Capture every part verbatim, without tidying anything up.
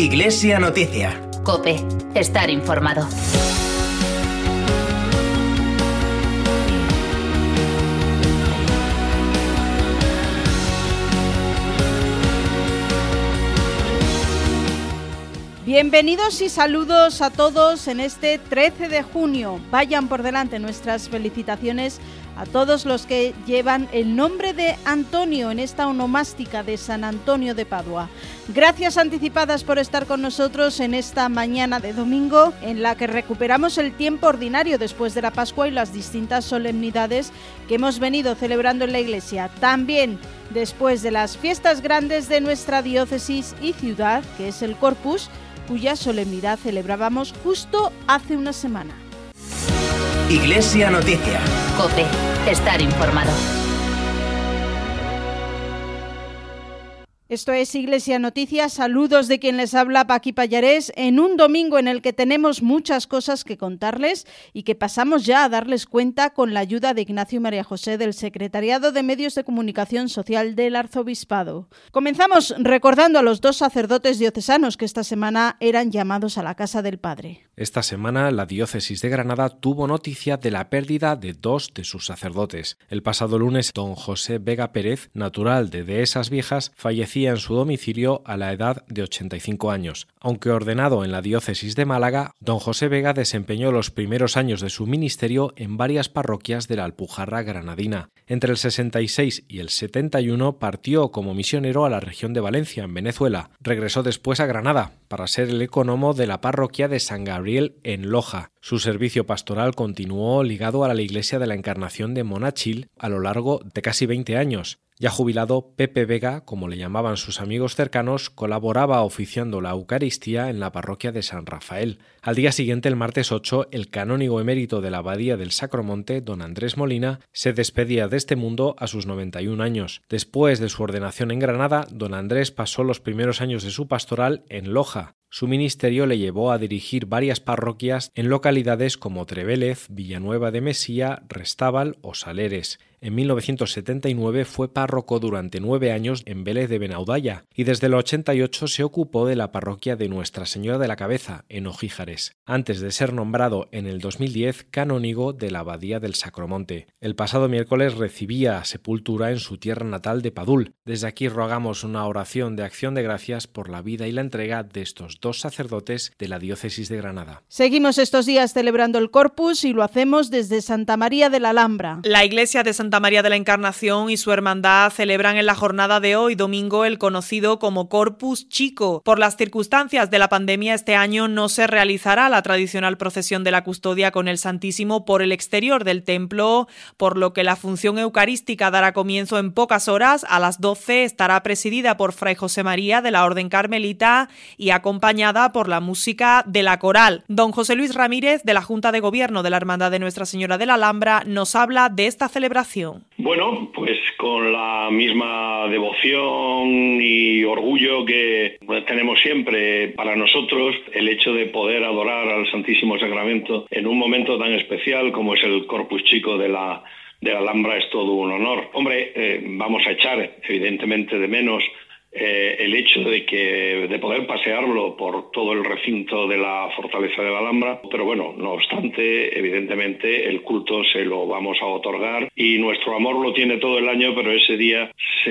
Iglesia Noticia. COPE. Estar informado. Bienvenidos y saludos a todos en este trece de junio. Vayan por delante nuestras felicitaciones a todos los que llevan el nombre de Antonio en esta onomástica de San Antonio de Padua. Gracias anticipadas por estar con nosotros en esta mañana de domingo, en la que recuperamos el tiempo ordinario después de la Pascua y las distintas solemnidades que hemos venido celebrando en la Iglesia. También después de las fiestas grandes de nuestra diócesis y ciudad, que es el Corpus, cuya solemnidad celebrábamos justo hace una semana. Iglesia Noticia. COPE. Estar informado. Esto es Iglesia Noticias, saludos de quien les habla, Paqui Pallarés, en un domingo en el que tenemos muchas cosas que contarles y que pasamos ya a darles cuenta con la ayuda de Ignacio y María José del Secretariado de Medios de Comunicación Social del Arzobispado. Comenzamos recordando a los dos sacerdotes diocesanos que esta semana eran llamados a la Casa del Padre. Esta semana la diócesis de Granada tuvo noticia de la pérdida de dos de sus sacerdotes. El pasado lunes, don José Vega Pérez, natural de Dehesas Viejas, falleció en su domicilio a la edad de ochenta y cinco años. Aunque ordenado en la diócesis de Málaga, don José Vega desempeñó los primeros años de su ministerio en varias parroquias de la Alpujarra granadina. Entre el sesenta y seis y el setenta y uno partió como misionero a la región de Valencia, en Venezuela. Regresó después a Granada para ser el ecónomo de la parroquia de San Gabriel en Loja. Su servicio pastoral continuó ligado a la Iglesia de la Encarnación de Monachil a lo largo de casi veinte años. Ya jubilado, Pepe Vega, como le llamaban sus amigos cercanos, colaboraba oficiando la Eucaristía en la parroquia de San Rafael. Al día siguiente, el martes ocho, el canónigo emérito de la Abadía del Sacromonte, don Andrés Molina, se despedía de este mundo a sus noventa y un años. Después de su ordenación en Granada, don Andrés pasó los primeros años de su pastoral en Loja. Su ministerio le llevó a dirigir varias parroquias en localidades como Trevélez, Villanueva de Mesía, Restábal o Saleres. En mil novecientos setenta y nueve fue párroco durante nueve años en Vélez de Benaudalla y desde el ochenta y ocho se ocupó de la parroquia de Nuestra Señora de la Cabeza, en Ojíjares, antes de ser nombrado en el dos mil diez canónigo de la Abadía del Sacromonte. El pasado miércoles recibía sepultura en su tierra natal de Padul. Desde aquí rogamos una oración de acción de gracias por la vida y la entrega de estos dos sacerdotes de la diócesis de Granada. Seguimos estos días celebrando el Corpus y lo hacemos desde Santa María de la Alhambra. La iglesia de Santa María de la Encarnación y su hermandad celebran en la jornada de hoy, domingo, el conocido como Corpus Chico. Por las circunstancias de la pandemia, este año no se realizará la tradicional procesión de la custodia con el Santísimo por el exterior del templo, por lo que la función eucarística dará comienzo en pocas horas. A las doce estará presidida por Fray José María de la Orden Carmelita y acompañada por la música de la coral. Don José Luis Ramírez, de la Junta de Gobierno de la Hermandad de Nuestra Señora de la Alhambra, nos habla de esta celebración. Bueno, pues con la misma devoción y orgullo que tenemos siempre para nosotros, el hecho de poder adorar al Santísimo Sacramento en un momento tan especial como es el Corpus Chico de la, de la Alhambra es todo un honor. Hombre, eh, vamos a echar evidentemente de menos Eh, el hecho de que de poder pasearlo por todo el recinto de la fortaleza de la Alhambra, pero bueno, no obstante, evidentemente el culto se lo vamos a otorgar y nuestro amor lo tiene todo el año, pero ese día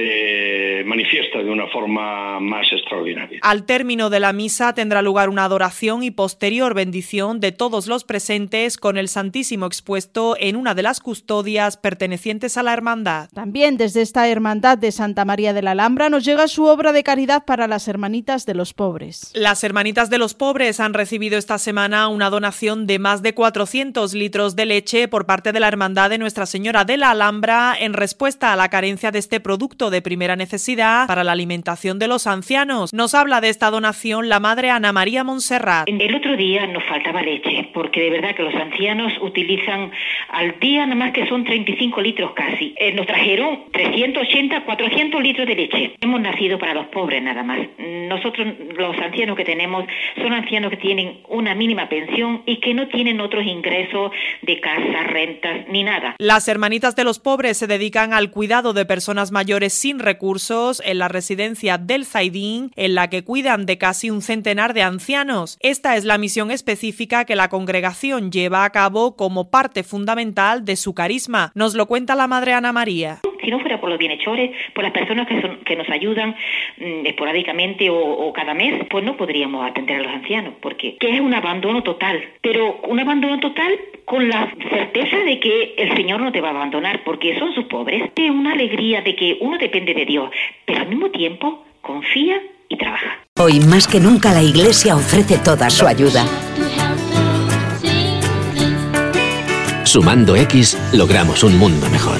se manifiesta de una forma más extraordinaria. Al término de la misa tendrá lugar una adoración y posterior bendición de todos los presentes con el Santísimo expuesto en una de las custodias pertenecientes a la hermandad. También desde esta hermandad de Santa María de la Alhambra nos llega su obra de caridad para las Hermanitas de los Pobres. Las Hermanitas de los Pobres han recibido esta semana una donación de más de cuatrocientos litros de leche por parte de la Hermandad de Nuestra Señora de la Alhambra en respuesta a la carencia de este producto de primera necesidad para la alimentación de los ancianos. Nos habla de esta donación la Madre Ana María Montserrat. El otro día nos faltaba leche, porque de verdad que los ancianos utilizan al día nada más que son treinta y cinco litros casi. Eh, nos trajeron trescientos ochenta, cuatrocientos litros de leche. Hemos nacido para los pobres nada más. Nosotros, los ancianos que tenemos, son ancianos que tienen una mínima pensión y que no tienen otros ingresos de casa, rentas, ni nada. Las Hermanitas de los Pobres se dedican al cuidado de personas mayores sin recursos religiosos en la residencia del Zaidín, en la que cuidan de casi un centenar de ancianos. Esta es la misión específica que la congregación lleva a cabo como parte fundamental de su carisma. Nos lo cuenta la Madre Ana María. Si no fuera por los bienhechores, por las personas que, son, que nos ayudan mmm, esporádicamente o, o cada mes, pues no podríamos atender a los ancianos, porque que es un abandono total, pero un abandono total con la certeza de que el Señor no te va a abandonar, porque son sus pobres. Es una alegría de que uno depende de Dios, pero al mismo tiempo confía y trabaja. Hoy más que nunca la Iglesia ofrece toda su ayuda. Sumando X, logramos un mundo mejor.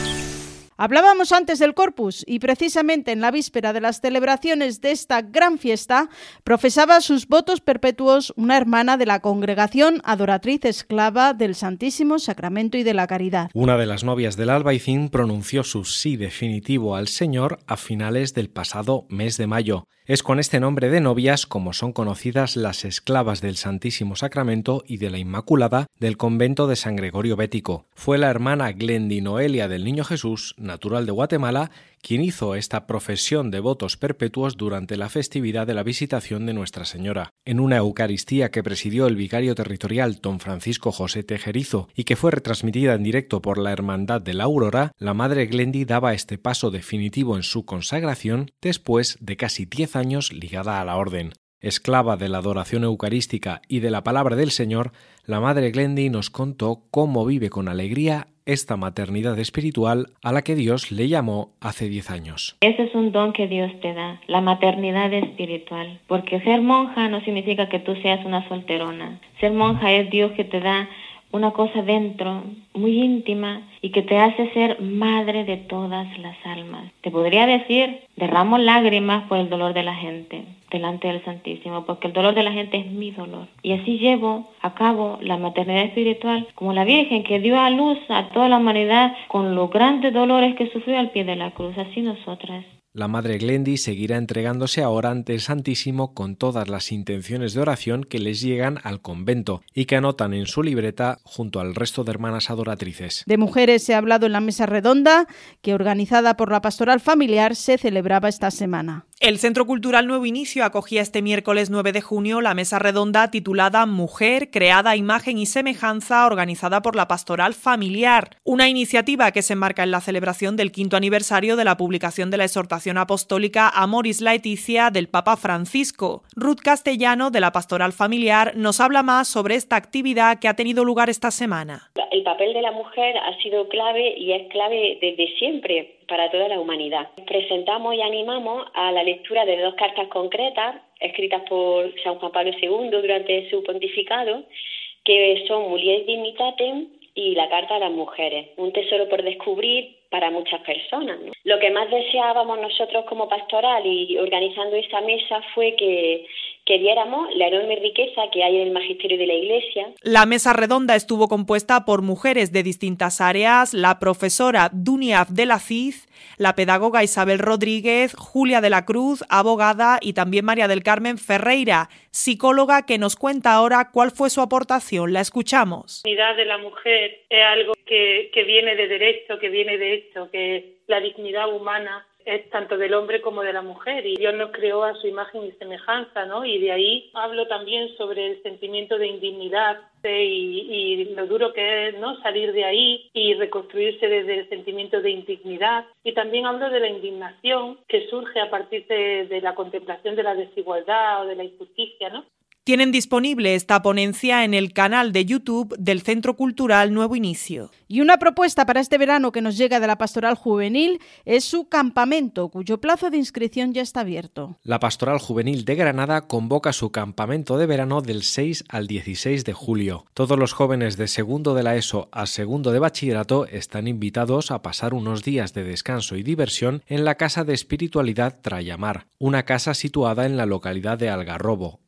Hablábamos antes del Corpus y precisamente en la víspera de las celebraciones de esta gran fiesta profesaba sus votos perpetuos una hermana de la Congregación Adoratriz Esclava del Santísimo Sacramento y de la Caridad. Una de las novias del Albaicín pronunció su sí definitivo al Señor a finales del pasado mes de mayo. Es con este nombre de novias como son conocidas las esclavas del Santísimo Sacramento y de la Inmaculada del convento de San Gregorio Bético. Fue la hermana Glendi Noelia del Niño Jesús, natural de Guatemala, quien hizo esta profesión de votos perpetuos durante la festividad de la Visitación de Nuestra Señora. En una Eucaristía que presidió el vicario territorial don Francisco José Tejerizo y que fue retransmitida en directo por la Hermandad de la Aurora, la Madre Glendi daba este paso definitivo en su consagración después de casi diez años ligada a la orden. Esclava de la adoración eucarística y de la palabra del Señor, la Madre Glendi nos contó cómo vive con alegría esta maternidad espiritual a la que Dios le llamó hace diez años. Ese es un don que Dios te da, la maternidad espiritual, porque ser monja no significa que tú seas una solterona. Ser monja es Dios que te da una cosa dentro, muy íntima, y que te hace ser madre de todas las almas. Te podría decir, derramo lágrimas por el dolor de la gente delante del Santísimo, porque el dolor de la gente es mi dolor. Y así llevo a cabo la maternidad espiritual como la Virgen que dio a luz a toda la humanidad con los grandes dolores que sufrió al pie de la cruz, así nosotras. La Madre Glendi seguirá entregándose ahora ante el Santísimo con todas las intenciones de oración que les llegan al convento y que anotan en su libreta junto al resto de hermanas adoratrices. De mujeres se ha hablado en la mesa redonda que, organizada por la Pastoral Familiar, se celebraba esta semana. El Centro Cultural Nuevo Inicio acogía este miércoles nueve de junio la mesa redonda titulada Mujer, creada a imagen y semejanza, organizada por la Pastoral Familiar, una iniciativa que se enmarca en la celebración del quinto aniversario de la publicación de la exhortación apostólica Amoris Laetitia del Papa Francisco. Ruth Castellano, de la Pastoral Familiar, nos habla más sobre esta actividad que ha tenido lugar esta semana. El papel de la mujer ha sido clave y es clave desde siempre para toda la humanidad. Presentamos y animamos a la lectura de dos cartas concretas escritas por San Juan Pablo segundo durante su pontificado, que son Mulieris Dignitatem y la Carta a las Mujeres, un tesoro por descubrir para muchas personas, ¿no? Lo que más deseábamos nosotros como pastoral y organizando esta mesa fue que, que viéramos la enorme riqueza que hay en el magisterio de la Iglesia. La mesa redonda estuvo compuesta por mujeres de distintas áreas, la profesora Dunia Abdelaziz, la pedagoga Isabel Rodríguez, Julia de la Cruz, abogada, y también María del Carmen Ferreira, psicóloga, que nos cuenta ahora cuál fue su aportación. La escuchamos. La dignidad de la mujer es algo que, que viene de derecho, que viene de hecho, que la dignidad humana es tanto del hombre como de la mujer, y Dios nos creó a su imagen y semejanza, ¿no? Y de ahí hablo también sobre el sentimiento de indignidad y, y lo duro que es, ¿no?, salir de ahí y reconstruirse desde el sentimiento de indignidad. Y también hablo de la indignación que surge a partir de, de la contemplación de la desigualdad o de la injusticia, ¿no? Tienen disponible esta ponencia en el canal de YouTube del Centro Cultural Nuevo Inicio. Y una propuesta para este verano que nos llega de la Pastoral Juvenil es su campamento, cuyo plazo de inscripción ya está abierto. La Pastoral Juvenil de Granada convoca su campamento de verano del seis al dieciséis de julio. Todos los jóvenes de segundo de la ESO a segundo de bachillerato están invitados a pasar unos días de descanso y diversión en la Casa de Espiritualidad Trayamar, una casa situada en la localidad de Algarrobo,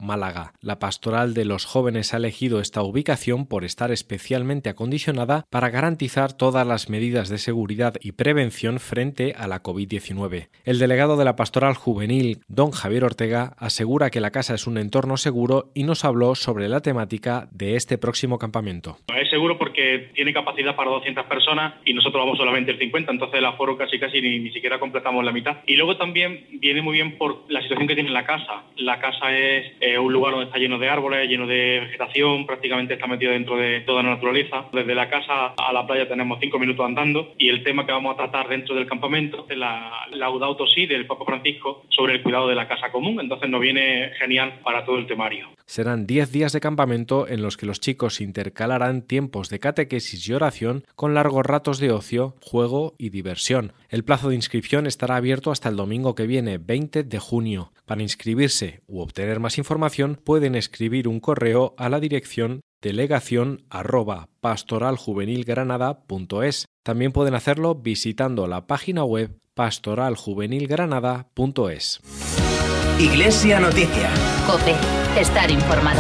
Málaga. La Pastoral de los Jóvenes ha elegido esta ubicación por estar especialmente acondicionada para garantizar todas las medidas de seguridad y prevención frente a la covid diecinueve. El delegado de la Pastoral Juvenil, don Javier Ortega, asegura que la casa es un entorno seguro y nos habló sobre la temática de este próximo campamento. Es seguro porque tiene capacidad para doscientas personas y nosotros vamos solamente el cincuenta, entonces el aforo casi casi ni, ni siquiera completamos la mitad. Y luego también viene muy bien por la situación que tiene la casa. La casa es eh, un lugar donde está lleno de árboles, lleno de vegetación, prácticamente está metido dentro de toda la naturaleza. Desde la casa a la playa tenemos cinco minutos andando y el tema que vamos a tratar dentro del campamento es la Laudato Si del Papa Francisco sobre el cuidado de la casa común, entonces nos viene genial para todo el temario. Serán diez días de campamento en los que los chicos intercalarán tiempos de catequesis y oración con largos ratos de ocio, juego y diversión. El plazo de inscripción estará abierto hasta el domingo que viene, veinte de junio. Para inscribirse u obtener más información pueden escribir un correo a la dirección delegación arroba pastoraljuvenilgranada punto es. También pueden hacerlo visitando la página web pastoraljuvenilgranada punto es. Iglesia Noticia. COPE. Estar informado.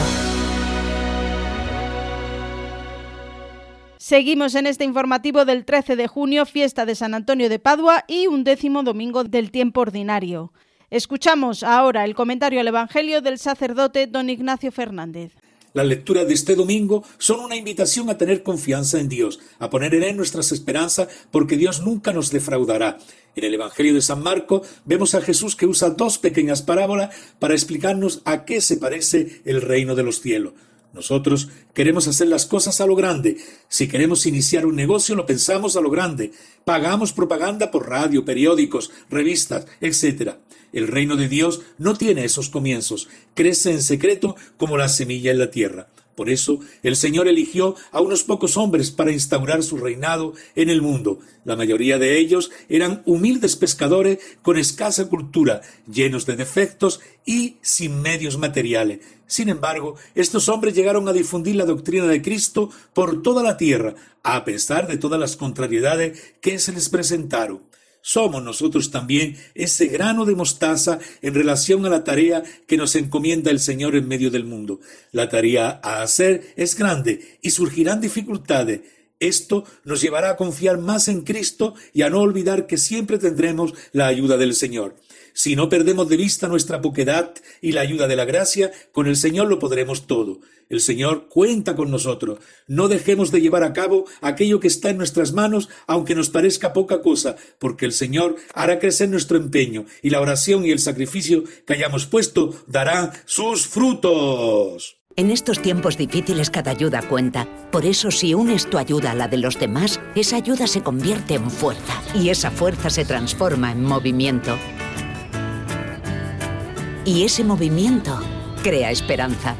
Seguimos en este informativo del trece de junio, fiesta de San Antonio de Padua y undécimo domingo del tiempo ordinario. Escuchamos ahora el comentario al Evangelio del sacerdote don Ignacio Fernández. Las lecturas de este domingo son una invitación a tener confianza en Dios, a poner en Él nuestras esperanzas, porque Dios nunca nos defraudará. En el Evangelio de San Marcos vemos a Jesús que usa dos pequeñas parábolas para explicarnos a qué se parece el reino de los cielos. Nosotros queremos hacer las cosas a lo grande. Si queremos iniciar un negocio, lo pensamos a lo grande. Pagamos propaganda por radio, periódicos, revistas, etcétera. El reino de Dios no tiene esos comienzos. Crece en secreto como la semilla en la tierra. Por eso, el Señor eligió a unos pocos hombres para instaurar su reinado en el mundo. La mayoría de ellos eran humildes pescadores con escasa cultura, llenos de defectos y sin medios materiales. Sin embargo, estos hombres llegaron a difundir la doctrina de Cristo por toda la tierra, a pesar de todas las contrariedades que se les presentaron. Somos nosotros también ese grano de mostaza en relación a la tarea que nos encomienda el Señor en medio del mundo. La tarea a hacer es grande y surgirán dificultades. Esto nos llevará a confiar más en Cristo y a no olvidar que siempre tendremos la ayuda del Señor. Si no perdemos de vista nuestra poquedad y la ayuda de la gracia, con el Señor lo podremos todo. El Señor cuenta con nosotros. No dejemos de llevar a cabo aquello que está en nuestras manos, aunque nos parezca poca cosa, porque el Señor hará crecer nuestro empeño y la oración y el sacrificio que hayamos puesto darán sus frutos. En estos tiempos difíciles cada ayuda cuenta. Por eso si unes tu ayuda a la de los demás, esa ayuda se convierte en fuerza y esa fuerza se transforma en movimiento. Y ese movimiento crea esperanza.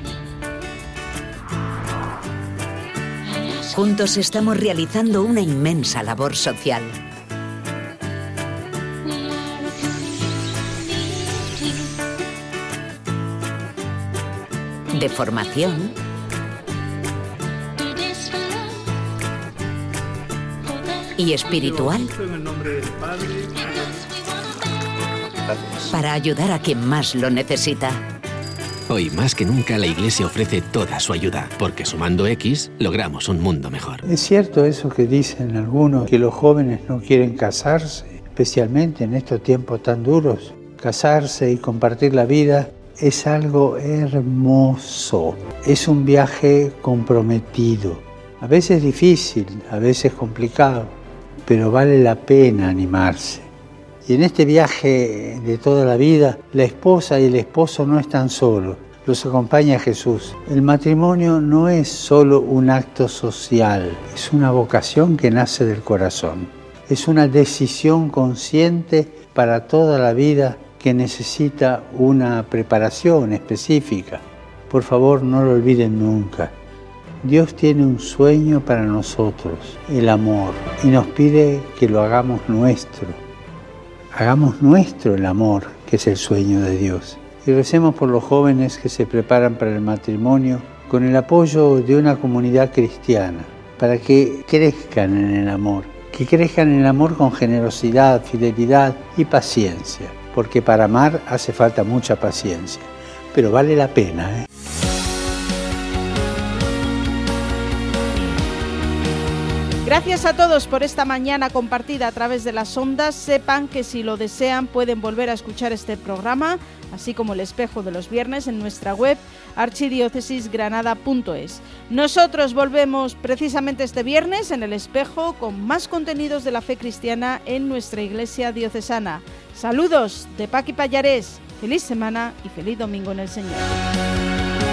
Juntos estamos realizando una inmensa labor social. De formación, y espiritual, para ayudar a quien más lo necesita. Hoy más que nunca la Iglesia ofrece toda su ayuda, porque sumando X logramos un mundo mejor. Es cierto eso que dicen algunos, que los jóvenes no quieren casarse, especialmente en estos tiempos tan duros. Casarse y compartir la vida es algo hermoso, es un viaje comprometido, a veces difícil, a veces complicado, pero vale la pena animarse. Y en este viaje de toda la vida, la esposa y el esposo no están solos, los acompaña Jesús. El matrimonio no es solo un acto social, es una vocación que nace del corazón, es una decisión consciente para toda la vida que necesita una preparación específica. Por favor, no lo olviden nunca. Dios tiene un sueño para nosotros, el amor, y nos pide que lo hagamos nuestro. Hagamos nuestro el amor, que es el sueño de Dios. Y recemos por los jóvenes que se preparan para el matrimonio con el apoyo de una comunidad cristiana, para que crezcan en el amor, que crezcan en el amor con generosidad, fidelidad y paciencia. Porque para amar hace falta mucha paciencia. pero vale la pena, ¿eh? Gracias a todos por esta mañana compartida a través de las ondas. Sepan que si lo desean pueden volver a escuchar este programa, así como el espejo de los viernes, en nuestra web archidiócesis granada punto es. Nosotros volvemos precisamente este viernes en el espejo con más contenidos de la fe cristiana en nuestra iglesia diocesana. Saludos de Paqui Pallarés. Feliz semana y feliz domingo en el Señor.